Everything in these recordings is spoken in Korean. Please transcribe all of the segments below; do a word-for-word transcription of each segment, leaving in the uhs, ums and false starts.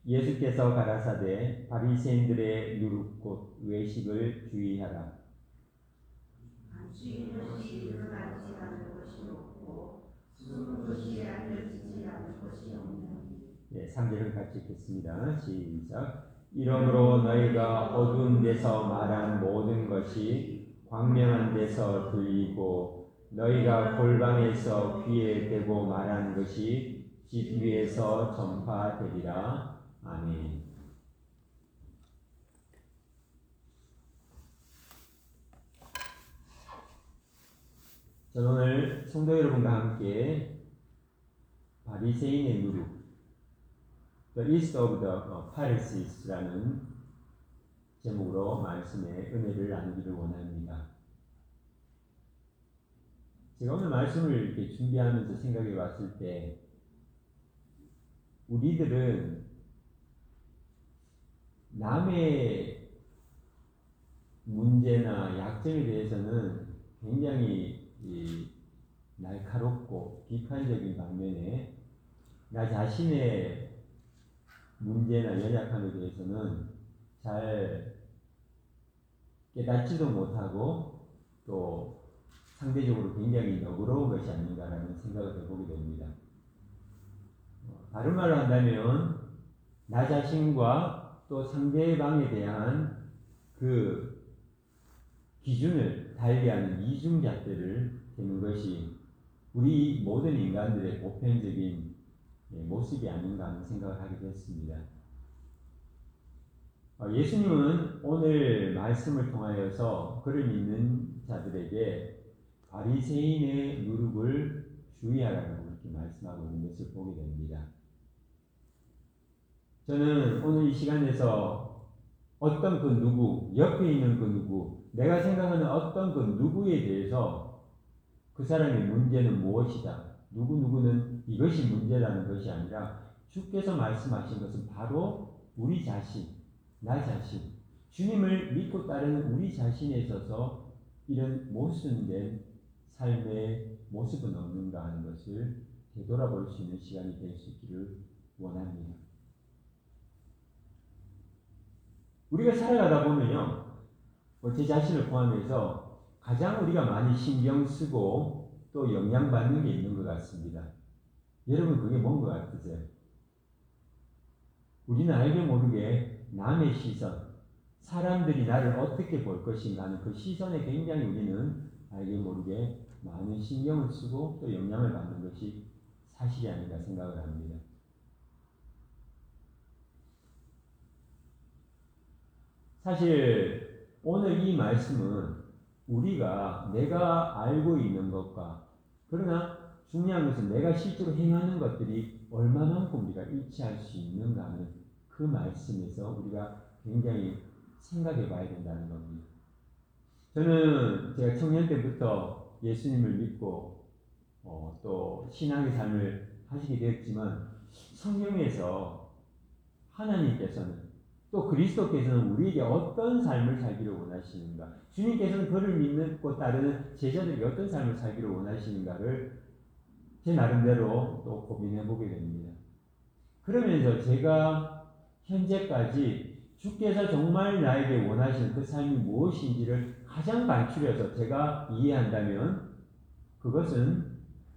예수께서 가라사대 바리새인들의 누룩 곧 외식을 주의하라. 주인 것이 드러나지 않을 것이 없고 숨은 것이 알려지지 않을 것이 없느니. 예, 삼 절을 같이 읽겠습니다. 시작. 이러므로 너희가 어두운 데서 말한 모든 것이 광명한 데서 들리고 너희가 골방에서 귀에 대고 말한 것이 집 위에서 전파되리라. 아멘. 저는 오늘 성도 여러분과 함께 바리새인의 누룩, The East of the Pharisees라는 제목으로 말씀의 은혜를 나누기를 원합니다. 제가 오늘 말씀을 이렇게 준비하면서 생각해 봤을 때 우리들은 남의 문제나 약점에 대해서는 굉장히 이 날카롭고 비판적인 반면에 나 자신의 문제나 연약함에 대해서는 잘 깨닫지도 못하고 또 상대적으로 굉장히 너그러운 것이 아닌가라는 생각을 해보게 됩니다. 다른 말로 한다면 나 자신과 또 상대방에 대한 그 기준을 달리하는 이중잣대를 대는 것이 우리 모든 인간들의 보편적인 모습이 아닌가 하는 생각을 하게 됐습니다. 예수님은 오늘 말씀을 통하여서 그를 믿는 자들에게 바리새인의 누룩을 주의하라고 이렇게 말씀하고 있는 것을 보게 됩니다. 저는 오늘 이 시간에서 어떤 그 누구, 옆에 있는 그 누구, 내가 생각하는 어떤 그 누구에 대해서 그 사람의 문제는 무엇이다. 누구누구는 이것이 문제라는 것이 아니라 주께서 말씀하신 것은 바로 우리 자신, 나 자신, 주님을 믿고 따르는 우리 자신에 있어서 이런 모순된 삶의 모습은 없는가 하는 것을 되돌아볼 수 있는 시간이 될 수 있기를 원합니다. 우리가 살아가다 보면요, 제 자신을 포함해서 가장 우리가 많이 신경 쓰고 또 영향받는 게 있는 것 같습니다. 여러분 그게 뭔 것 같으세요? 우리는 알게 모르게 남의 시선, 사람들이 나를 어떻게 볼 것인가 하는 그 시선에 굉장히 우리는 알게 모르게 많은 신경을 쓰고 또 영향을 받는 것이 사실이 아닌가 생각을 합니다. 사실 오늘 이 말씀은 우리가 내가 알고 있는 것과 그러나 중요한 것은 내가 실제로 행하는 것들이 얼마만큼 우리가 일치할 수 있는가 하는 그 말씀에서 우리가 굉장히 생각해 봐야 된다는 겁니다. 저는 제가 청년 때부터 예수님을 믿고 어, 또 신앙의 삶을 하시게 되었지만 성경에서 하나님께서는 또 그리스도께서는 우리에게 어떤 삶을 살기를 원하시는가, 주님께서는 그를 믿고 따르는 제자들에게 어떤 삶을 살기를 원하시는가를 제 나름대로 또 고민해 보게 됩니다. 그러면서 제가 현재까지 주께서 정말 나에게 원하시는 그 삶이 무엇인지를 가장 간추려서 제가 이해한다면 그것은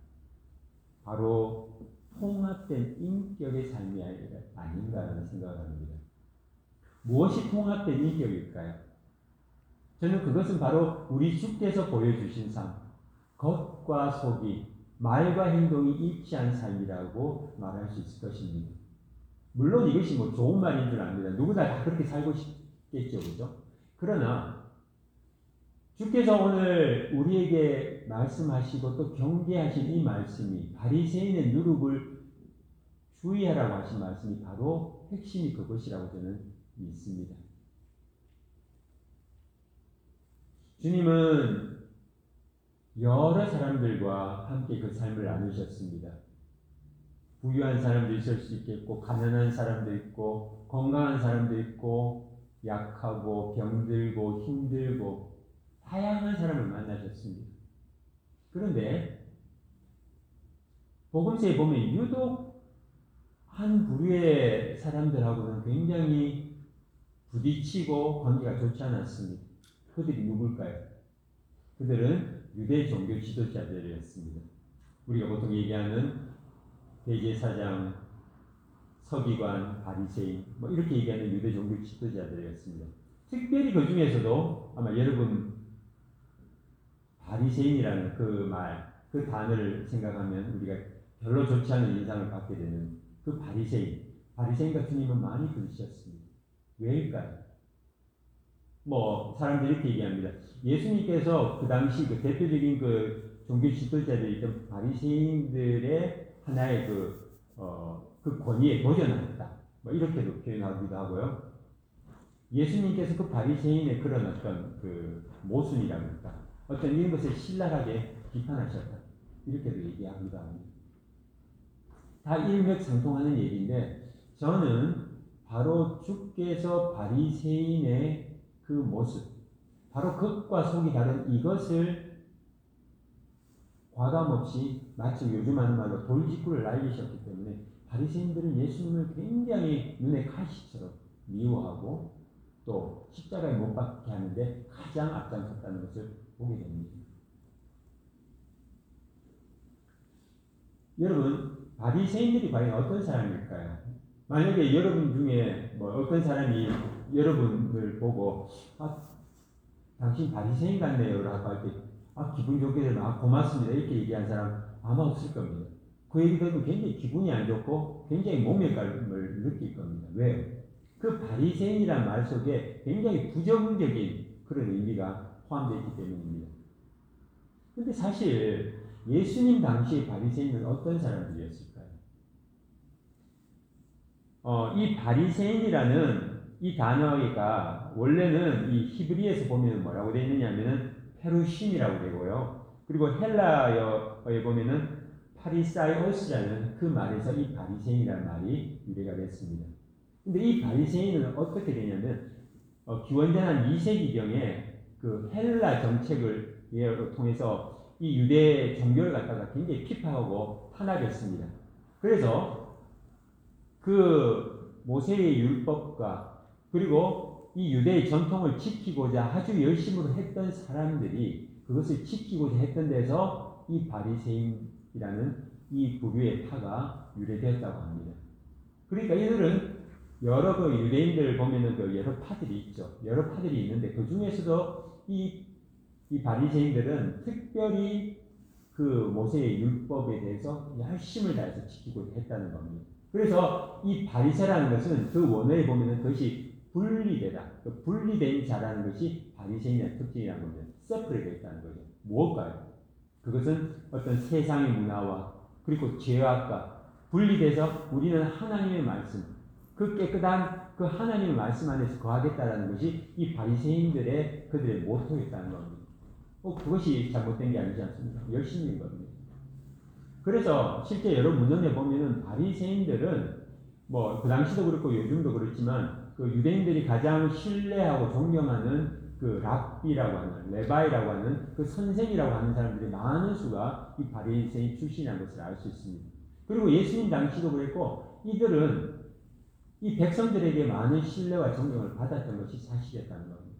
바로 통합된 인격의 삶이 아닌가라는 생각을 합니다. 무엇이 통합된 인격일까요? 저는 그것은 바로 우리 주께서 보여주신 삶, 겉과 속이, 말과 행동이 일치한 삶이라고 말할 수 있을 것입니다. 물론 이것이 뭐 좋은 말인 줄 압니다. 누구나 다 그렇게 살고 싶겠죠, 그죠? 그러나 주께서 오늘 우리에게 말씀하시고 또 경계하신 이 말씀이 바리새인의 누룩을 주의하라고 하신 말씀이 바로 핵심이 그것이라고 저는 믿습니다. 주님은 여러 사람들과 함께 그 삶을 나누셨습니다. 부유한 사람도 있을 수 있겠고, 가난한 사람도 있고, 건강한 사람도 있고, 약하고, 병들고, 힘들고, 다양한 사람을 만나셨습니다. 그런데 복음서에 보면 유독 한 부류의 사람들하고는 굉장히 부딪히고 관계가 좋지 않았습니다. 그들이 누굴까요? 그들은 유대 종교 지도자들이었습니다. 우리가 보통 얘기하는 대제사장, 서기관, 바리새인 뭐 이렇게 얘기하는 유대 종교 지도자들이었습니다. 특별히 그 중에서도 아마 여러분 바리새인이라는 그 말, 그 단어를 생각하면 우리가 별로 좋지 않은 인상을 갖게 되는 그 바리새인, 바리새인 같은 님은 많이 들으셨습니다. 왜일까요? 뭐 사람들이 이렇게 얘기합니다. 예수님께서 그 당시 그 대표적인 그 종교 지도자들이 있던 바리새인들의 하나의 그, 어, 그 권위에 도전하였다. 뭐 이렇게도 표현하기도 하고요. 예수님께서 그 바리새인의 그런 어떤 그 모순이라고 할까, 어떤 이런 것을 신랄하게 비판하셨다. 이렇게도 얘기하기도 합니다. 다 일맥상통하는 얘기인데 저는 바로 주께서 바리새인의 그 모습, 바로 겉과 속이 다른 이것을 과감없이 마치 요즘 하는 말로 돌직구를 날리셨기 때문에 바리새인들은 예수님을 굉장히 눈에 가시처럼 미워하고 또 십자가에 못 박게 하는데 가장 앞장섰다는 것을 보게 됩니다. 여러분, 바리새인들이 과연 어떤 사람일까요? 만약에 여러분 중에 뭐 어떤 사람이 여러분을 보고 아, 당신 바리새인 같네요 라고 할 때 아, 기분 좋게 되면 아, 고맙습니다 이렇게 얘기한 사람 아마 없을 겁니다. 그 얘기 들으면 굉장히 기분이 안 좋고 굉장히 모멸감을 느낄 겁니다. 왜요? 그 바리새인이란 말 속에 굉장히 부정적인 그런 의미가 포함되어 있기 때문입니다. 근데 사실 예수님 당시의 바리새인은 어떤 사람들이었을까요? 어, 이 바리새인이라는 이 단어가 원래는 이 히브리에서 보면 뭐라고 되어 있느냐면은 페루심이라고 되고요. 그리고 헬라어에 보면은 파리사이오스라는 그 말에서 이 바리새인이라는 말이 유래가 됐습니다. 근데 이 바리새인은 어떻게 되냐면 어, 기원전 한 이 세기경에 그 헬라 정책을 통해서 이 유대 종교를 갖다가 굉장히 피파하고 탄압했습니다. 그래서 그 모세의 율법과 그리고 이 유대의 전통을 지키고자 아주 열심으로 했던 사람들이 그것을 지키고자 했던 데서 이 바리새인이라는 이 부류의 파가 유래되었다고 합니다. 그러니까 이들은 여러 그 유대인들 보면은 그 여러 파들이 있죠. 여러 파들이 있는데 그 중에서도 이, 이 바리새인들은 특별히 그 모세의 율법에 대해서 열심을 다해서 지키고 했다는 겁니다. 그래서 이 바리새라는 것은 그 원어에 보면은 그것이 분리되다. 그 분리된 자라는 것이 바리새인의 특징이라는 겁니다. 세퍼레이트 있다는 거죠. 무엇까요? 그것은 어떤 세상의 문화와 그리고 죄악과 분리돼서 우리는 하나님의 말씀, 그 깨끗한 그 하나님의 말씀 안에서 거하겠다라는 것이 이 바리새인들의 그들의 모토였다는 겁니다. 어, 그것이 잘못된 게 아니지 않습니까? 열심인 겁니다. 그래서 실제 여러 문헌에 보면은 바리새인들은 뭐 그 당시도 그렇고 요즘도 그렇지만 그 유대인들이 가장 신뢰하고 존경하는 그 랍비라고 하는 레바이라고 하는 그 선생이라고 하는 사람들이 많은 수가 이 바리새인 출신이라는 것을 알 수 있습니다. 그리고 예수님 당시도 그랬고 이들은 이 백성들에게 많은 신뢰와 존경을 받았던 것이 사실이었다는 겁니다.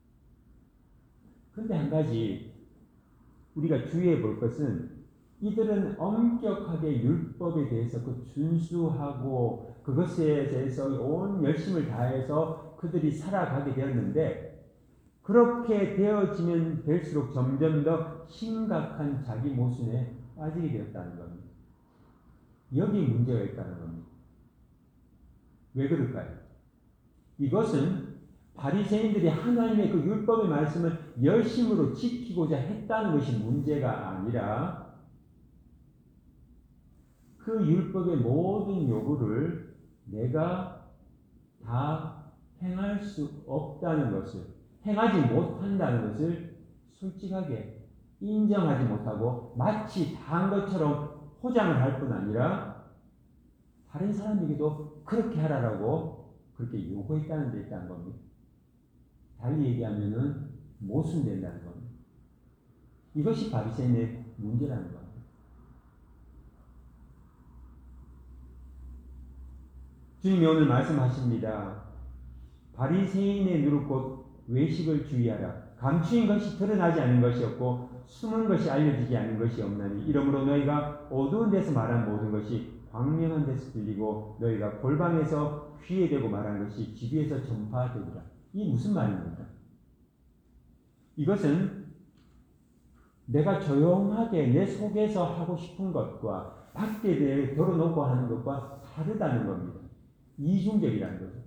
그런데 한 가지 우리가 주의해 볼 것은 이들은 엄격하게 율법에 대해서 그 준수하고 그것에 대해서 온 열심을 다해서 그들이 살아가게 되었는데 그렇게 되어지면 될수록 점점 더 심각한 자기 모순에 빠지게 되었다는 겁니다. 여기 문제가 있다는 겁니다. 왜 그럴까요? 이것은 바리새인들이 하나님의 그 율법의 말씀을 열심으로 지키고자 했다는 것이 문제가 아니라 그 율법의 모든 요구를 내가 다 행할 수 없다는 것을, 행하지 못한다는 것을 솔직하게 인정하지 못하고 마치 다 한 것처럼 포장을 할 뿐 아니라 다른 사람에게도 그렇게 하라라고 그렇게 요구했다는 데 있다는 겁니다. 달리 얘기하면은 모순된다는 겁니다. 이것이 바리새인의 문제라는 겁니다. 주님이 오늘 말씀하십니다. 바리새인의 누룩 곧 외식을 주의하라. 감추인 것이 드러나지 않는 것이 없고 숨은 것이 알려지지 않는 것이 없나니 이러므로 너희가 어두운 데서 말한 모든 것이 광명한 데서 들리고 너희가 골방에서 귀에 대고 말한 것이 집 위에서 전파되리라. 이 무슨 말입니까? 이것은 내가 조용하게 내 속에서 하고 싶은 것과 밖에 대해 덜어놓고 하는 것과 다르다는 겁니다. 이중적이라는 거죠.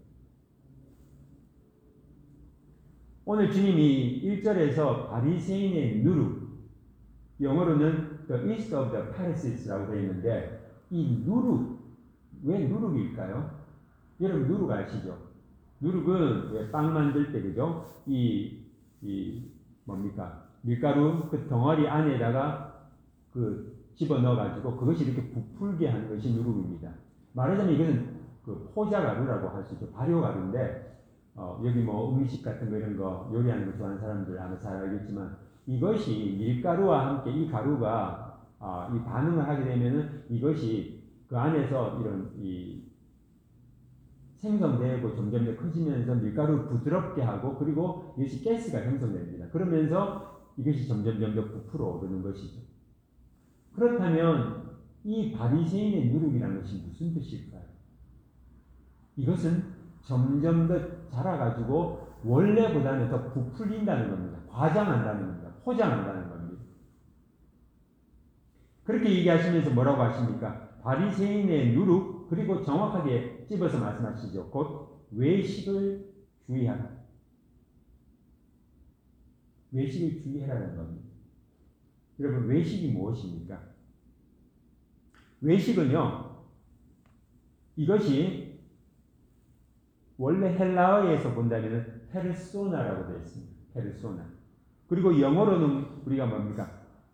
오늘 주님이 일 절에서 바리새인의 누룩, 영어로는 the east of the Pharisees라고 되어 있는데 이 누룩, 왜 누룩일까요? 여러분 누룩 아시죠? 누룩은 왜 빵 만들 때 그죠? 이, 이 뭡니까? 밀가루 그 덩어리 안에다가 그 집어 넣어가지고 그것이 이렇게 부풀게 하는 것이 누룩입니다. 말하자면 이것은 그 포자가루라고 할 수 있죠. 발효가루인데 어, 여기 뭐 음식 같은 거 이런 거 요리하는 거 좋아하는 사람들 아마 잘 알겠지만 이것이 밀가루와 함께 이 가루가 아, 이 반응을 하게 되면은 이것이 그 안에서 이런 이 생성되고 점점 더 커지면서 밀가루를 부드럽게 하고 그리고 이것이 가스가 형성됩니다. 그러면서 이것이 점점 더 부풀어 오르는 것이죠. 그렇다면 이 바리새인의 누룩이라는 것이 무슨 뜻일까요? 이것은 점점 더 자라가지고 원래보다는 더 부풀린다는 겁니다. 과장한다는 겁니다. 포장한다는 겁니다. 그렇게 얘기하시면서 뭐라고 하십니까? 바리새인의 누룩 그리고 정확하게 찝어서 말씀하시죠. 곧 외식을 주의하라. 외식을 주의하라는 겁니다. 여러분 외식이 무엇입니까? 외식은요. 이것이 원래 헬라어에서 본다면 페르소나라고 되어 있습니다. 페르소나. 그리고 영어로는 우리가 뭡니까?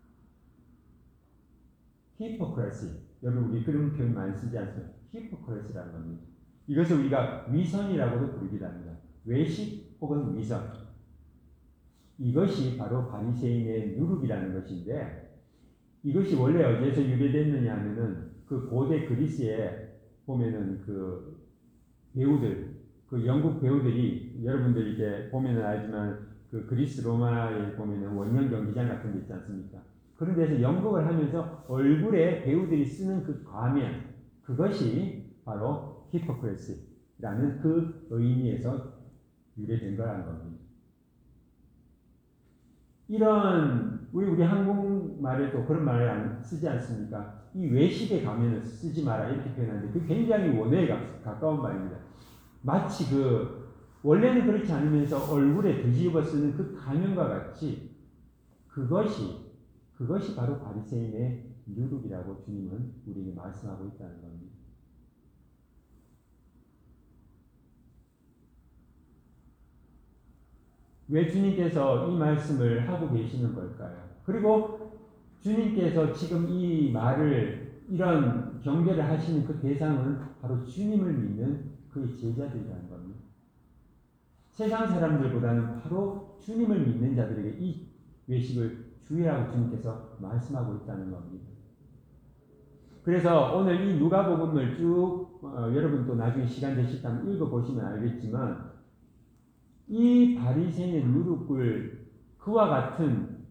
히포크레시. 여러분 우리 그런 표현 많이 쓰지 않습니까? 히포크레시라는 겁니다. 이것을 우리가 위선이라고도 부르기도 합니다. 외식 혹은 위선. 이것이 바로 바리새인의 누룩이라는 것인데 이것이 원래 어디에서 유래됐느냐 하면은 그 고대 그리스에 보면은 그 배우들 그 영국 배우들이 여러분들 이렇게 보면은 알지만 그 그리스 로마에 보면은 원형 경기장 같은 데 있지 않습니까? 그런 데서 연극을 하면서 얼굴에 배우들이 쓰는 그 과면 그것이 바로 히포크레시라는 그 의미에서 유래된 거라는 겁니다. 이런 우리 우리 한국말에도 그런 말을 안 쓰지 않습니까? 이 외식의 가면을 쓰지 마라 이렇게 표현하는데 그 굉장히 원어에 가까운 말입니다. 마치 그 원래는 그렇지 않으면서 얼굴에 뒤집어 쓰는 그 가면과 같이 그것이 그것이 바로 바리새인의 누룩이라고 주님은 우리에게 말씀하고 있다는 겁니다. 왜 주님께서 이 말씀을 하고 계시는 걸까요? 그리고 주님께서 지금 이 말을 이런 경계를 하시는 그 대상은 바로 주님을 믿는 그 제자들이라는 겁니다. 세상 사람들보다는 바로 주님을 믿는 자들에게 이 외식을 주의라고 주님께서 말씀하고 있다는 겁니다. 그래서 오늘 이 누가복음을 쭉 어, 여러분 또 나중에 시간 되시다면 읽어보시면 알겠지만 이 바리새인의 누룩을 그와 같은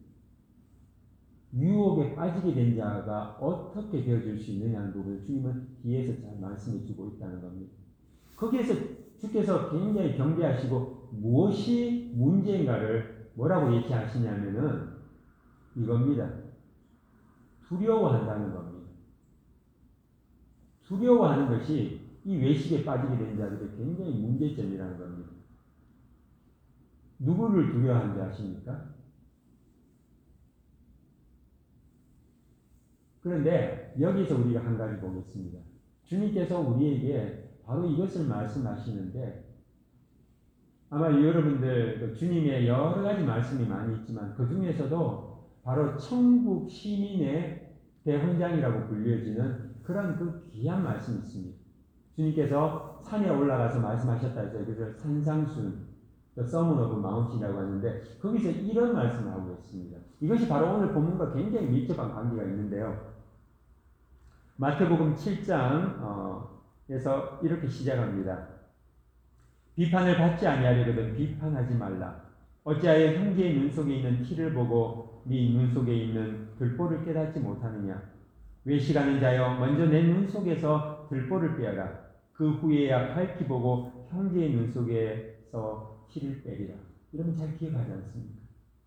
유혹에 빠지게 된 자가 어떻게 되어줄 수 있느냐는 부분을 주님은 뒤에서 잘 말씀해 주고 있다는 겁니다. 거기에서 주께서 굉장히 경계하시고 무엇이 문제인가를 뭐라고 얘기하시냐면은 이겁니다. 두려워한다는 겁니다. 두려워하는 것이 이 외식에 빠지게 된 자들의 굉장히 문제점이라는 겁니다. 누구를 두려워하는지 아십니까? 그런데 여기서 우리가 한 가지 보겠습니다. 주님께서 우리에게 바로 이것을 말씀하시는데 아마 여러분들 주님의 여러 가지 말씀이 많이 있지만 그 중에서도 바로 천국 시민의 대헌장이라고 불려지는 그런 그 귀한 말씀이 있습니다. 주님께서 산에 올라가서 말씀하셨다 해서 그래서 산상순 The Sermon of Mount이라고 하는데 거기서 이런 말씀을 하고 있습니다. 이것이 바로 오늘 본문과 굉장히 밀접한 관계가 있는데요. 마태복음 칠 장에 에서 이렇게 시작합니다. 비판을 받지 아니하려거든 비판하지 말라. 어찌하여 형제의 눈 속에 있는 티를 보고 네 눈 속에 있는 들보를 깨닫지 못하느냐. 외식하는 자여 먼저 내 눈 속에서 들보를 빼어라. 그 후에야 밝히 보고 형제의 눈 속에서 티를 빼리라. 여러분 잘 기억하지 않습니까?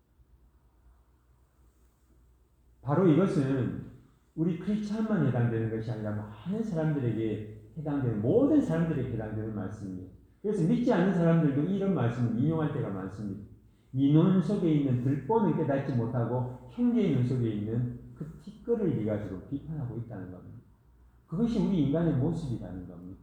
바로 이것은 우리 크리스찬만 해당되는 것이 아니라 많은 사람들에게 해당되는, 모든 사람들에게 해당되는 말씀입니다. 그래서 믿지 않는 사람들도 이런 말씀을 인용할 때가 많습니다. 네 눈 속에 있는 들보는 깨닫지 못하고 형제의 눈 속에 있는 그 티끌을 네 가지고 비판하고 있다는 겁니다. 그것이 우리 인간의 모습이라는 겁니다.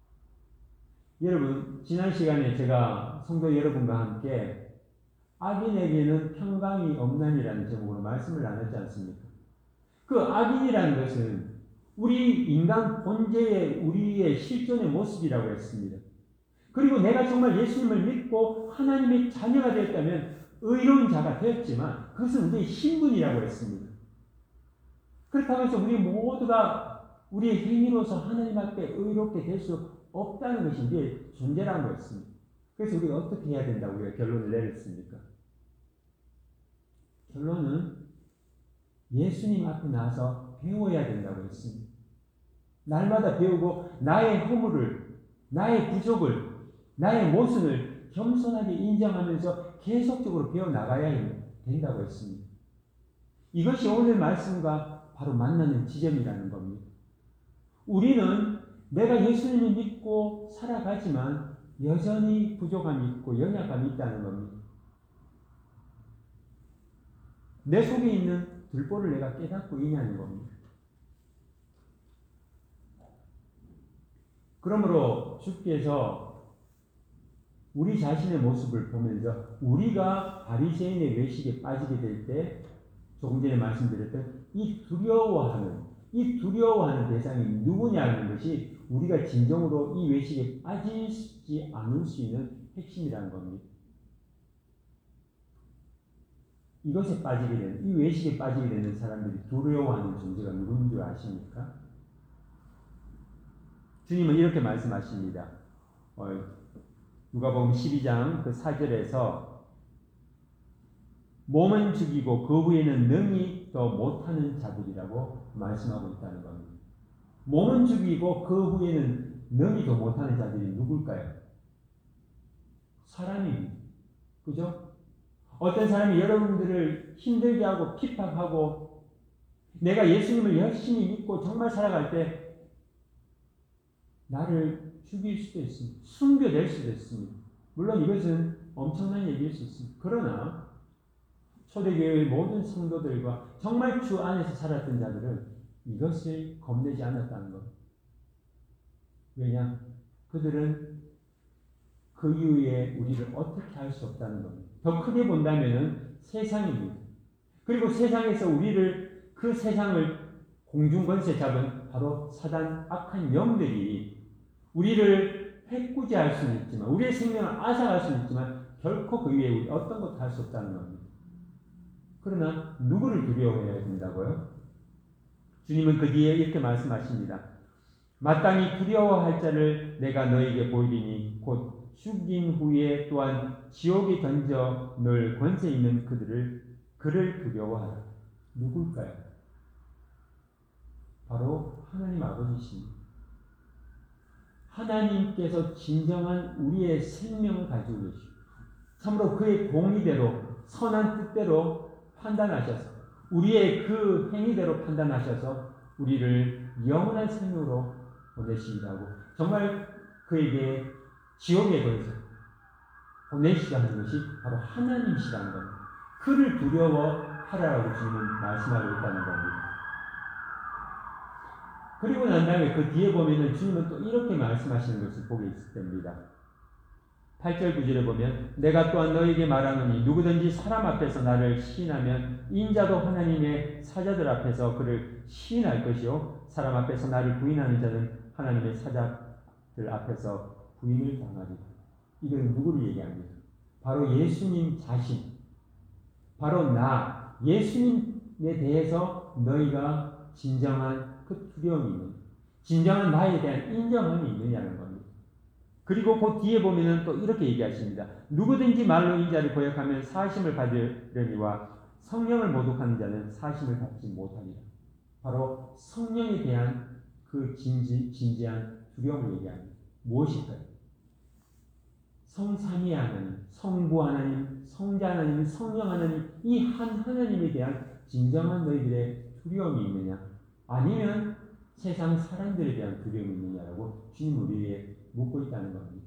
여러분, 지난 시간에 제가 성도 여러분과 함께 악인에게는 평강이 없나니라는 제목으로 말씀을 나눴지 않습니까? 그 악인이라는 것은 우리 인간 본체의 우리의 실존의 모습이라고 했습니다. 그리고 내가 정말 예수님을 믿고 하나님의 자녀가 되었다면 의로운 자가 되었지만 그것은 우리의 신분이라고 했습니다. 그렇다고 해서 우리 모두가 우리의 행위로서 하나님 앞에 의롭게 될 수 없다는 것이 우리의 존재라는 거였습니다. 그래서 우리가 어떻게 해야 된다고 우리가 결론을 내렸습니까? 결론은 예수님 앞에 나와서 배워야 된다고 했습니다. 날마다 배우고 나의 허물을, 나의 부족을, 나의 모순을 겸손하게 인정하면서 계속적으로 배워나가야 된다고 했습니다. 이것이 오늘 말씀과 바로 만나는 지점이라는 겁니다. 우리는 내가 예수님을 믿고 살아가지만 여전히 부족함이 있고 연약함이 있다는 겁니다. 내 속에 있는 들보를 내가 깨닫고 있냐는 겁니다. 그러므로 주께서 우리 자신의 모습을 보면서 우리가 바리새인의 외식에 빠지게 될 때 조금 전에 말씀드렸던 이 두려워하는 이 두려워하는 대상이 누구냐는 것이 우리가 진정으로 이 외식에 빠지지 않을 수 있는 핵심이라는 겁니다. 이것에 빠지게 되는, 이 외식에 빠지게 되는 사람들이 두려워하는 존재가 누구인 줄 아십니까? 주님은 이렇게 말씀하십니다. 어, 누가복음 십이 장 그 사 절에서 몸은 죽이고 그 후에는 능히 더 못하는 자들이라고 말씀하고 있다는 겁니다. 몸은 죽이고 그 후에는 능히 더 못하는 자들이 누굴까요? 사람입니다. 그죠? 어떤 사람이 여러분들을 힘들게 하고 핍박하고 내가 예수님을 열심히 믿고 정말 살아갈 때 나를 죽일 수도 있습니다. 숨겨낼 수도 있습니다. 물론 이것은 엄청난 얘기일 수 있습니다. 그러나 초대교회의 모든 성도들과 정말 주 안에서 살았던 자들은 이것을 겁내지 않았다는 것. 왜냐? 그들은 그 이후에 우리를 어떻게 할 수 없다는 겁니다. 더 크게 본다면 세상입니다. 그리고 세상에서 우리를, 그 세상을 공중권세 잡은 바로 사단 악한 영들이 우리를 해꾸지할 수는 있지만, 우리의 생명을 앗아갈 수는 있지만 결코 그 위에 우리 어떤 것도 할 수 없다는 겁니다. 그러나 누구를 두려워해야 된다고요? 주님은 그 뒤에 이렇게 말씀하십니다. 마땅히 두려워할 자를 내가 너에게 보이리니 곧 죽인 후에 또한 지옥에 던져 넣을 권세 있는 그들을 그를 두려워하라. 누굴까요? 바로 하나님 아버지십니다. 하나님께서 진정한 우리의 생명을 가지고 계시고 참으로 그의 공의대로 선한 뜻대로 판단하셔서 우리의 그 행위대로 판단하셔서 우리를 영원한 생명으로 보내시기라고 정말 그에게 지옥에 보내서 보내시라는 것이 바로 하나님이시라는 겁니다. 그를 두려워하라고 주님은 말씀하고 있다는 겁니다. 그리고 난 다음에 그 뒤에 보면은 주님은 또 이렇게 말씀하시는 것을 보게 있을 때입니다. 팔 절 구 절에 보면 내가 또한 너에게 말하노니 누구든지 사람 앞에서 나를 시인하면 인자도 하나님의 사자들 앞에서 그를 시인할 것이요 사람 앞에서 나를 부인하는 자는 하나님의 사자들 앞에서 부인을 당하리라. 이건 누구를 얘기합니까? 바로 예수님 자신, 바로 나, 예수님에 대해서 너희가 진정한 그 두려움이 있는, 진정한 나에 대한 인정함이 있느냐는 겁니다. 그리고 그 뒤에 보면은 또 이렇게 얘기하십니다. 누구든지 말로 이 자를 고역하면 사심을 받으려니와 성령을 모독하는 자는 사심을 받지 못하리라. 바로 성령에 대한 그 진지, 진지한 두려움을 얘기합니다. 무엇일까요? 성삼위 하나님, 성부 하나님, 성자 하나님, 성령 하나님, 이 한 하나님에 대한 진정한 너희들의 두려움이 있느냐? 아니면 세상 사람들에 대한 두려움이 있느냐라고 주님 우리에게 묻고 있다는 겁니다.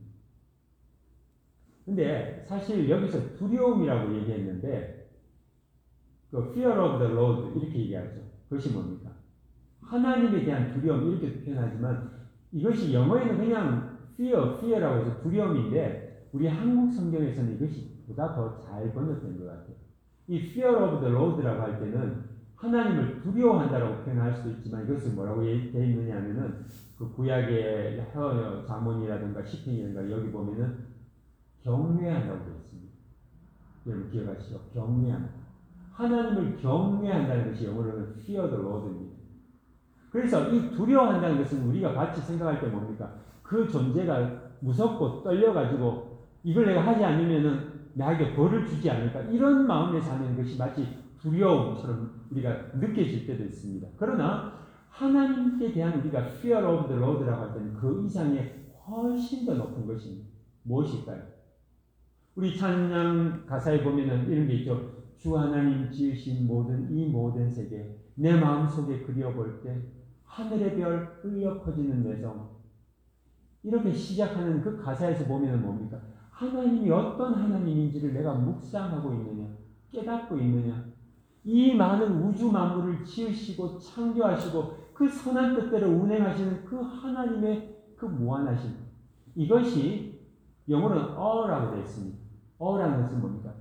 근데 사실 여기서 두려움이라고 얘기했는데 그 fear of the Lord 이렇게 얘기하죠. 그것이 뭡니까? 하나님에 대한 두려움 이렇게 표현하지만 이것이 영어에는 그냥 fear, fear라고 해서 두려움인데 우리 한국 성경에서는 이것이 보다 더 잘 번역된 것 같아요. 이 fear of the Lord라고 할 때는 하나님을 두려워한다라고 표현할 수도 있지만 이것은 뭐라고 되어 있느냐 하면은 그 구약의 잠언이라든가 시편이라든가 여기 보면은 경외한다고 되어 있습니다. 여러분 기억하시죠? 경외한다. 하나님을 경외한다는 것이 영어로는 fear the Lord입니다. 그래서 이 두려워한다는 것은 우리가 같이 생각할 때 뭡니까? 그 존재가 무섭고 떨려가지고 이걸 내가 하지 않으면은 나에게 벌을 주지 않을까? 이런 마음에 사는 것이 마치 두려움처럼 우리가 느껴질 때도 있습니다. 그러나 하나님께 대한 우리가 fear of the Lord라고 할 때는 그 이상의 훨씬 더 높은 것입니다. 무엇일까요? 우리 찬양 가사에 보면은 이런 게 있죠. 주 하나님 지으신 모든 이 모든 세계 내 마음속에 그려볼 때 하늘의 별 흘려 퍼지는 내성 이렇게 시작하는 그 가사에서 보면은 뭡니까? 하나님이 어떤 하나님인지를 내가 묵상하고 있느냐 깨닫고 있느냐 이 많은 우주 만물을 지으시고 창조하시고 그 선한 뜻대로 운행하시는 그 하나님의 그 무한하심 이것이 영어로는 aw라고 되어 있습니다. aw라는 것은 뭡니까?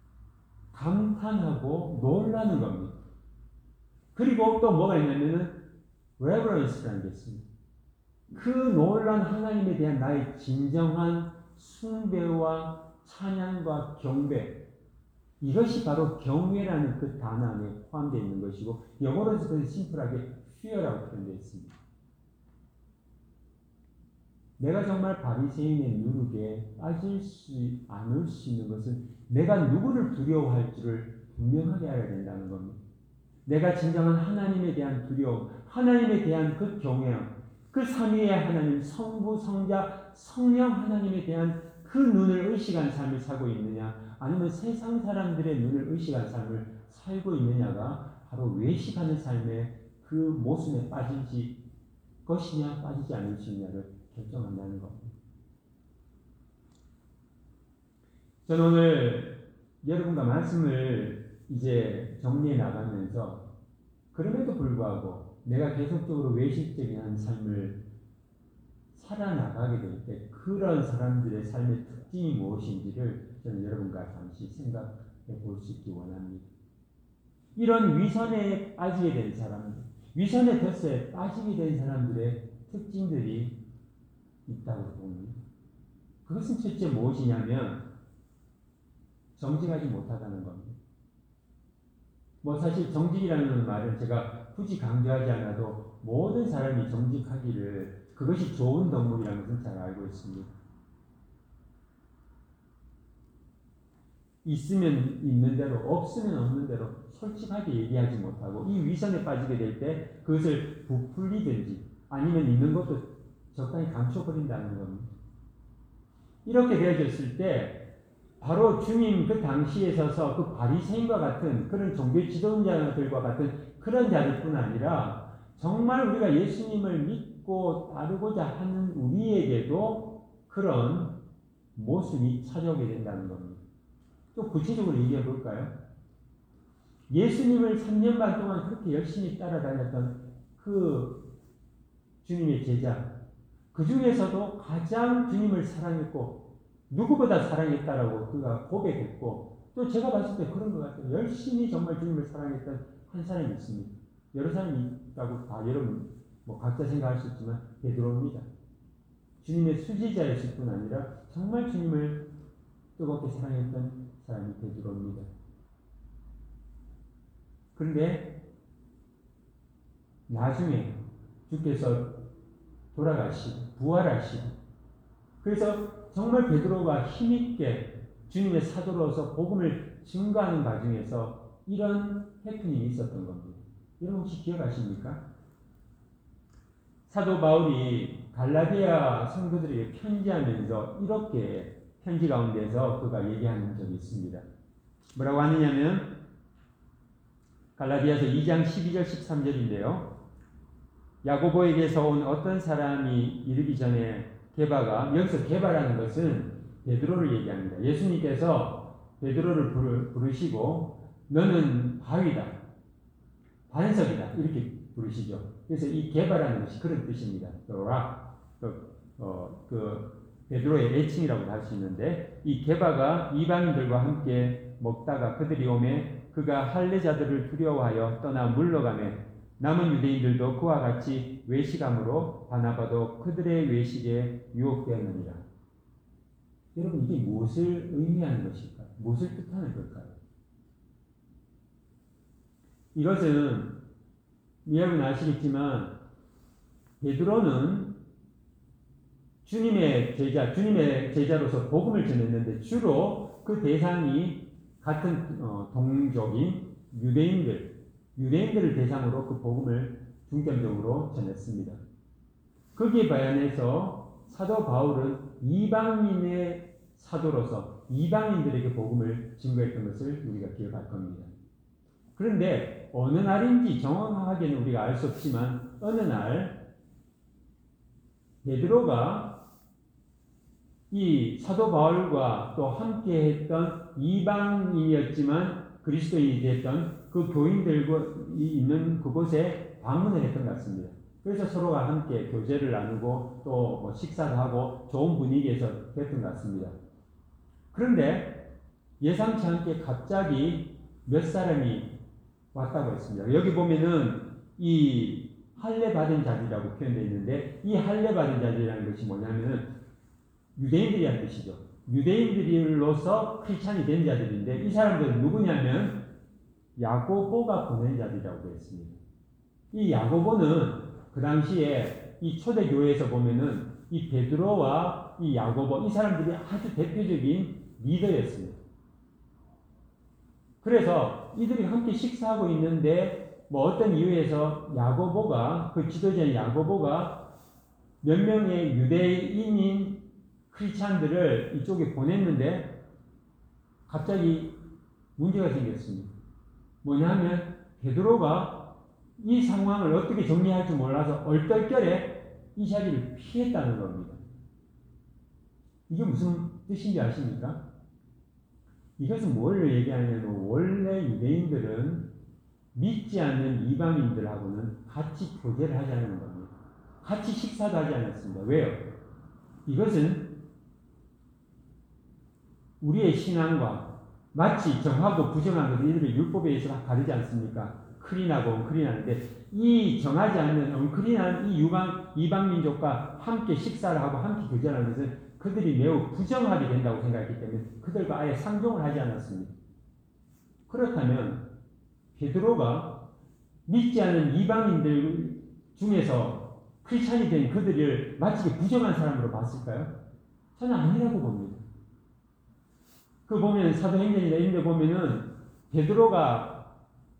감탄하고 놀라는 겁니다. 그리고 또 뭐가 있냐면은 reverence라는 게 있습니다. 그 놀란 하나님에 대한 나의 진정한 숭배와 찬양과 경배 이것이 바로 경외라는 그 단어 안에 포함되어 있는 것이고 영어로는 심플하게 fear라고 표현되어 있습니다. 내가 정말 바리새인의 누룩에 빠질 수 않을 수 있는 것은 내가 누구를 두려워할지를 분명하게 알아야 된다는 겁니다. 내가 진정한 하나님에 대한 두려움, 하나님에 대한 그 경외함, 그 삼위의 하나님, 성부, 성자, 성령 하나님에 대한 그 눈을 의식한 삶을 살고 있느냐 아니면 세상 사람들의 눈을 의식한 삶을 살고 있느냐가 바로 외식하는 삶의 그 모순에 빠질지 것이냐 빠지지 않을 것이냐를 결정한다는 겁니다. 저는 오늘 여러분과 말씀을 이제 정리해 나가면서 그럼에도 불구하고 내가 계속적으로 외식적인 한 삶을 살아나가게 될 때 그런 사람들의 삶의 특징이 무엇인지를 저는 여러분과 잠시 생각해 볼 수 있기 원합니다. 이런 위선에 빠지게 된 사람들, 위선의 덫에 빠지게 된 사람들의 특징들이 있다고 봅니다. 그것은 실제 무엇이냐면 정직하지 못하다는 겁니다. 뭐 사실 정직이라는 말은 제가 굳이 강조하지 않아도 모든 사람이 정직하기를 그것이 좋은 덕목이라는 것은 잘 알고 있습니다. 있으면 있는 대로 없으면 없는 대로 솔직하게 얘기하지 못하고 이 위선에 빠지게 될 때 그것을 부풀리든지 아니면 있는 것도 적당히 감춰버린다는 겁니다. 이렇게 되어졌을 때 바로 주님 그 당시에 서서 그 바리새인과 같은 그런 종교 지도자들과 같은 그런 자들뿐 아니라 정말 우리가 예수님을 믿고 따르고자 하는 우리에게도 그런 모습이 찾아오게 된다는 겁니다. 또 구체적으로 얘기해 볼까요? 예수님을 삼 년 반 동안 그렇게 열심히 따라다녔던 그 주님의 제자 그 중에서도 가장 주님을 사랑했고 누구보다 사랑했다라고 그가 고백했고 또 제가 봤을 때 그런 것 같아요. 열심히 정말 주님을 사랑했던 한 사람이 있습니다. 여러 사람이 있다고 다 여러분 뭐 각자 생각할 수 있지만 베드로입니다. 주님의 수지자였을 뿐 아니라 정말 주님을 뜨겁게 사랑했던 사람이 베드로입니다. 그런데 나중에 주께서 돌아가시고 부활하시고, 그래서 정말 베드로가 힘있게 주님의 사도로서 복음을 증거하는 과정에서 이런 해프닝이 있었던 겁니다. 여러분 혹시 기억하십니까? 사도 바울이 갈라디아 성도들에게 편지하면서 이렇게 편지 가운데서 그가 얘기하는 적이 있습니다. 뭐라고 하느냐면 갈라디아서 이 장 십이 절 십삼 절인데요. 야고보에게서 온 어떤 사람이 이르기 전에 게바가, 여기서 게바라는 것은 베드로를 얘기합니다. 예수님께서 베드로를 부르, 부르시고 너는 바위다, 반석이다 이렇게 부르시죠. 그래서 이 게바라는 것이 그런 뜻입니다. 락, 그, 어, 그 베드로의 애칭이라고도 할 수 있는데, 이 게바가 이방인들과 함께 먹다가 그들이 오매 그가 할례자들을 두려워하여 떠나 물러가매 남은 유대인들도 그와 같이 외식함으로 바나바도 그들의 외식에 유혹되었느니라. 여러분 이게 무엇을 의미하는 것일까요? 무엇을 뜻하는 걸까요? 이것은 여러분 아시겠지만 베드로는 주님의 제자, 주님의 제자로서 복음을 전했는데 주로 그 대상이 같은 어, 동족인 유대인들, 유대인들을 대상으로 그 복음을 중점적으로 전했습니다. 거기에 반해서 사도 바울은 이방인의 사도로서 이방인들에게 복음을 증거했던 것을 우리가 기억할 겁니다. 그런데 어느 날인지 정확하게는 우리가 알 수 없지만 어느 날 베드로가 이 사도 바울과 또 함께 했던 이방인이었지만 그리스도인이 됐던 그 교인들과 있는 그곳에 방문을 했던 것 같습니다. 그래서 서로가 함께 교제를 나누고 또 뭐 식사를 하고 좋은 분위기에서 됐던 것 같습니다. 그런데 예상치 않게 갑자기 몇 사람이 왔다고 했습니다. 여기 보면은 이 할례 받은 자들이라고 표현되어 있는데, 이 할례 받은 자들이라는 것이 뭐냐면은 유대인들이란 뜻이죠. 유대인들로서 크리스찬이 된 자들인데, 이 사람들은 누구냐면 야고보가 보낸 자들이라고 되어 있습니다. 이 야고보는 그 당시에 이 초대교회에서 보면은 이 베드로와 이 야고보, 이 사람들이 아주 대표적인 리더였습니다. 그래서 이들이 함께 식사하고 있는데 뭐 어떤 이유에서 야고보가, 그 지도자인 야고보가 몇 명의 유대인인 크리스찬들을 이쪽에 보냈는데 갑자기 문제가 생겼습니다. 뭐냐면 베드로가 이 상황을 어떻게 정리할지 몰라서 얼떨결에 이 자리를 피했다는 겁니다. 이게 무슨 뜻인지 아십니까? 이것은 뭘 얘기하냐면 원래 유대인들은 믿지 않는 이방인들하고는 같이 교제를 하지 않는 겁니다. 같이 식사도 하지 않았습니다. 왜요? 이것은 우리의 신앙과 마치 정하고 부정한 것을 이들의 율법에 의해서 가리지 않습니까? 클린하고 언클린하는데 이 정하지 않는 언클린한 이 유방, 이방 민족과 함께 식사를 하고 함께 교제하는 것은 그들이 매우 부정하게 된다고 생각했기 때문에 그들과 아예 상종을 하지 않았습니다. 그렇다면 베드로가 믿지 않는 이방인들 중에서 크리스찬이 된 그들을 마치 부정한 사람으로 봤을까요? 저는 아니라고 봅니다. 그 보면 사도행전이나 이런 데 보면은 베드로가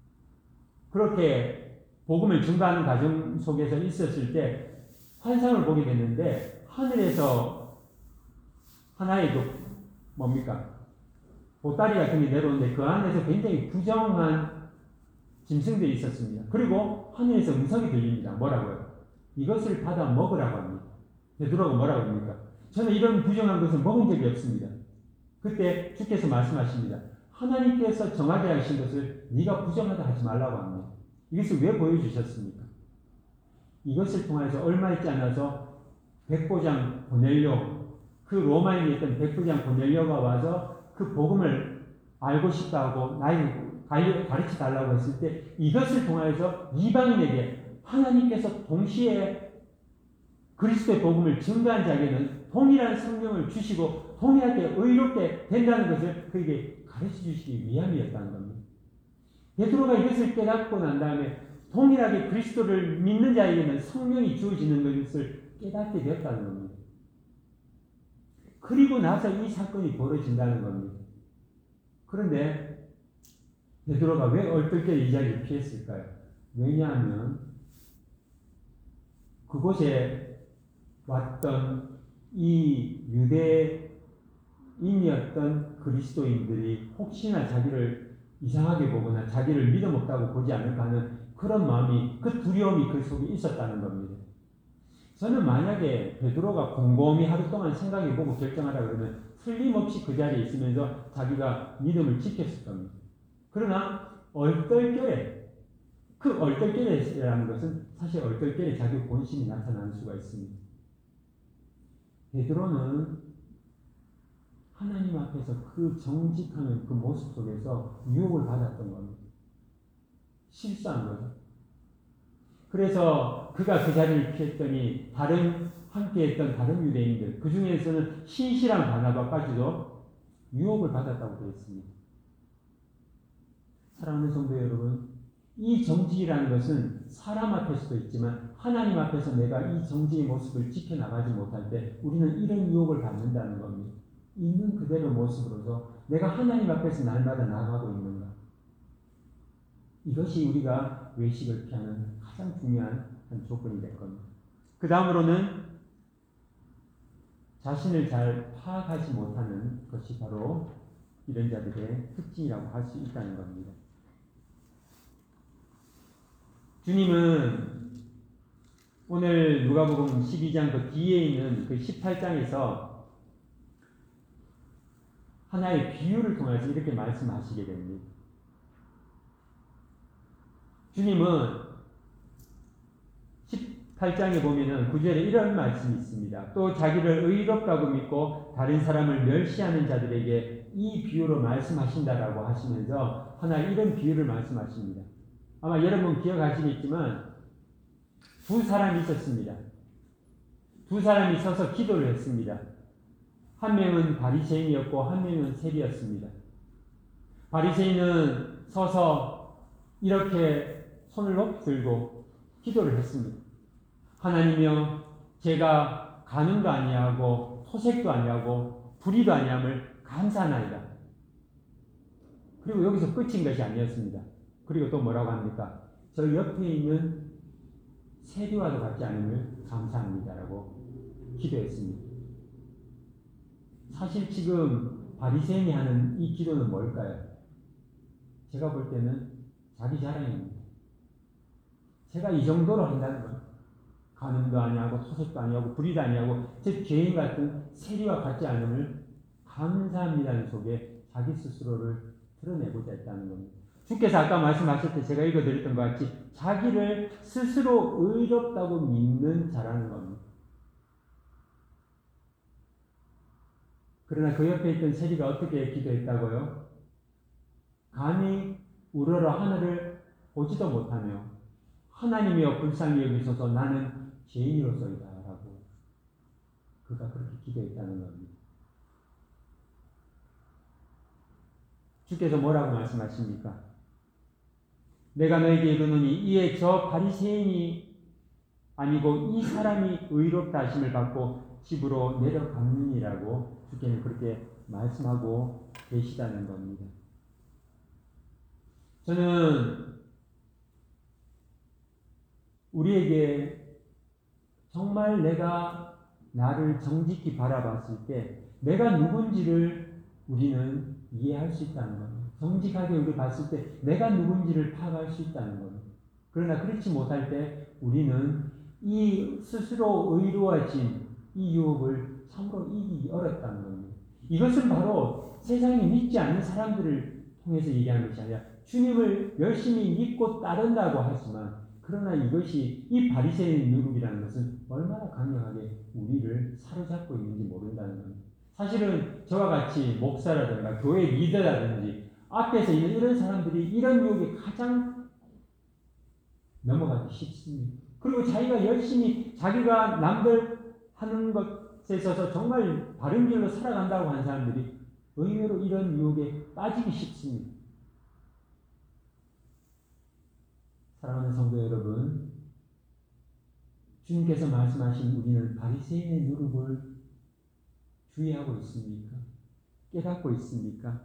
그렇게 복음을 증거하는 과정 속에서 있었을 때 환상을 보게 됐는데 하늘에서 하나의 그 뭡니까? 보따리 같은 게 내려오는데 그 안에서 굉장히 부정한 짐승들이 있었습니다. 그리고 하늘에서 음성이 들립니다. 뭐라고요? 이것을 받아 먹으라고 합니다. 베드로가 뭐라고 합니까? 저는 이런 부정한 것을 먹은 적이 없습니다. 그때 주께서 말씀하십니다. 하나님께서 정하게 하신 것을 네가 부정하다 하지 말라고 합니다. 이것을 왜 보여주셨습니까? 이것을 통해서 얼마 있지 않아서 백부장 고넬료, 그 로마인에 있던 백부장 고넬료가 와서 그 복음을 알고 싶다고 나에게 가르쳐 달라고 했을 때 이것을 통해서 이방인에게 하나님께서 동시에 그리스도의 복음을 증거한 자에게는 동일한 성령을 주시고 동일하게 의롭게 된다는 것을 그에게 가르쳐 주시기 위함이었다는 겁니다. 베드로가 이것을 깨닫고 난 다음에 동일하게 그리스도를 믿는 자에게는 성령이 주어지는 것을 깨닫게 되었다는 겁니다. 그리고 나서 이 사건이 벌어진다는 겁니다. 그런데 베드로가 왜 얼떨결에 이 자리를 피했을까요? 왜냐하면 그곳에 왔던 이 유대인이었던 그리스도인들이 혹시나 자기를 이상하게 보거나 자기를 믿어먹다고 보지 않을까 하는 그런 마음이, 그 두려움이 그 속에 있었다는 겁니다. 저는 만약에 베드로가 곰곰이 하루 동안 생각해보고 결정하라 그러면 틀림없이 그 자리에 있으면서 자기가 믿음을 지켰을 겁니다. 그러나 얼떨결에, 그 얼떨결에라는 것은 사실 얼떨결에 자기 본심이 나타나는 수가 있습니다. 베드로는 하나님 앞에서 그 정직한 그 모습 속에서 유혹을 받았던 겁니다. 실수한 거죠. 그래서 그가 그 자리를 피했더니 다른 함께했던 다른 유대인들, 그 중에서는 신실한 바나바까지도 유혹을 받았다고 되어 있습니다. 사랑하는 성도 여러분, 이 정직이라는 것은 사람 앞에서도 있지만 하나님 앞에서 내가 이 정직의 모습을 지켜나가지 못할 때 우리는 이런 유혹을 받는다는 겁니다. 있는 그대로 모습으로서 내가 하나님 앞에서 날마다 나아가고 있는가. 이것이 우리가 외식을 피하는 가장 중요한 한 조건이 될 겁니다. 그 다음으로는 자신을 잘 파악하지 못하는 것이 바로 이런 자들의 특징이라고 할 수 있다는 겁니다. 주님은 오늘 누가복음 십이 장 그 뒤에 있는 그 십팔 장에서 하나의 비유를 통해서 이렇게 말씀하시게 됩니다. 주님은 십팔 장에 보면은 구 절에 이런 말씀이 있습니다. 또 자기를 의롭다고 믿고 다른 사람을 멸시하는 자들에게 이 비유로 말씀하신다라고 하시면서 하나 이런 비유를 말씀하십니다. 아마 여러분 기억하시겠지만 두 사람이 있었습니다. 두 사람이 서서 기도를 했습니다. 한 명은 바리새인이었고 한 명은 세리였습니다. 바리새인은 서서 이렇게 손을 높이 들고 기도를 했습니다. 하나님이여, 제가 간음도 아니하고 토색도 아니하고 불의도 아니함을 감사하나이다. 그리고 여기서 끝인 것이 아니었습니다. 그리고 또 뭐라고 합니까? 저 옆에 있는 세리와도 같지 않음을 감사합니다라고 기도했습니다. 사실 지금 바리새인이 하는 이 기도는 뭘까요? 제가 볼 때는 자기 자랑입니다. 제가 이 정도로 한다는 건 간음도 아니하고 토색도 아니하고 불의도 아니하고 제 죄인 같은 세리와 같지 않음을 감사합니다는 속에 자기 스스로를 드러내고자 했다는 겁니다. 주께서 아까 말씀하실 때 제가 읽어드렸던 것 같이 자기를 스스로 의롭다고 믿는 자라는 겁니다. 그러나 그 옆에 있던 세리가 어떻게 기도했다고요? 감히 우러러 하늘을 보지도 못하며 하나님이여 불쌍히 여기소서 나는 죄인으로서이다 라고 그가 그렇게 기도했다는 겁니다. 주께서 뭐라고 말씀하십니까? 내가 너에게 이르노니 이에 저 바리새인이 아니고 이 사람이 의롭다 하심을 받고 집으로 내려갔느니라고 주께는 그렇게 말씀하고 계시다는 겁니다. 저는 우리에게 정말 내가 나를 정직히 바라봤을 때 내가 누군지를 우리는 이해할 수 있다는 겁니다. 정직하게 우리 봤을 때 내가 누군지를 파악할 수 있다는 겁니다. 그러나 그렇지 못할 때 우리는 이 스스로 의로워진 이 유혹을 참으로 이기기 어렵다는 겁니다. 이것은 바로 세상이 믿지 않는 사람들을 통해서 얘기하는 것이 아니라 주님을 열심히 믿고 따른다고 하지만 그러나 이것이 이 바리새인 유혹이라는 것은 얼마나 강력하게 우리를 사로잡고 있는지 모른다는 겁니다. 사실은 저와 같이 목사라든가 교회 리더라든지 앞에서 있는 이런 사람들이 이런 유혹에 가장 넘어가기 쉽습니다. 그리고 자기가 열심히 자기가 남들 하는 것에 있어서 정말 바른 길로 살아간다고 하는 사람들이 의외로 이런 유혹에 빠지기 쉽습니다. 사랑하는 성도 여러분, 주님께서 말씀하신 우리는 바리새인의 누룩을 주의하고 있습니까? 깨닫고 있습니까?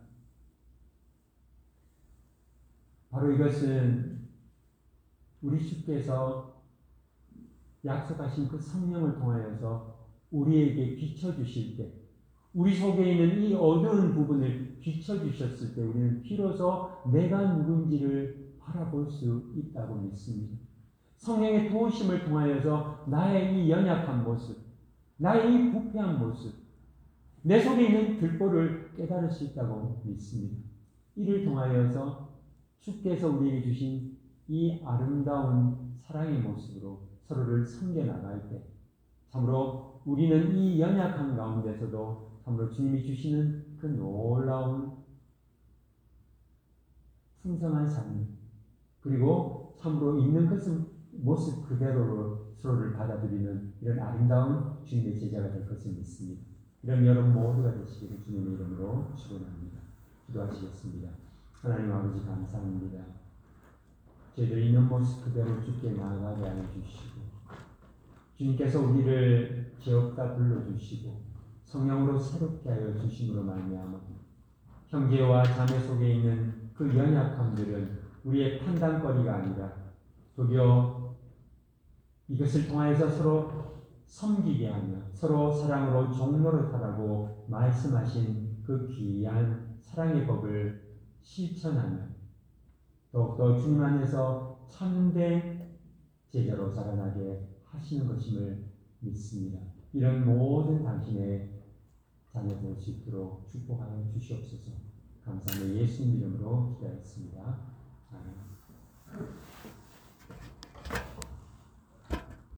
바로 이것은 우리 주께서 약속하신 그 성령을 통하여서 우리에게 비춰주실 때, 우리 속에 있는 이 어두운 부분을 비춰주셨을 때 우리는 비로소 내가 누군지를 바라볼 수 있다고 믿습니다. 성령의 도우심을 통하여서 나의 이 연약한 모습, 나의 이 부패한 모습, 내 속에 있는 들보를 깨달을 수 있다고 믿습니다. 이를 통하여서 주께서 우리에게 주신 이 아름다운 사랑의 모습으로 서로를 섬겨나갈 때 참으로 우리는 이 연약한 가운데서도 참으로 주님이 주시는 그 놀라운 풍성한 삶 그리고 참으로 있는 것은 모습 그대로로 서로를 받아들이는 이런 아름다운 주님의 제자가 될 것을 믿습니다. 이런 여러분 모두가 되시기를 주님의 이름으로 축원합니다. 기도하시겠습니다. 하나님 아버지 감사합니다. 저희들 있는 모습 그대로 주께 나아가게 하여 주시고 주님께서 우리를 죄없다 불러주시고 성령으로 새롭게 하여 주심으로 말미암아 형제와 자매 속에 있는 그 연약함들은 우리의 판단거리가 아니라 도리어 이것을 통하여서 서로 섬기게 하며 서로 사랑으로 종노릇하라고 말씀하신 그 귀한 사랑의 법을 실천하며 더욱더 주님 안에서 참된 제자로 자라나게 하시는 것임을 믿습니다. 이런 모든 당신의 자녀 될 수 있도록 축복하여 주시옵소서. 감사하며 예수님 이름으로 기도했습니다. 아멘.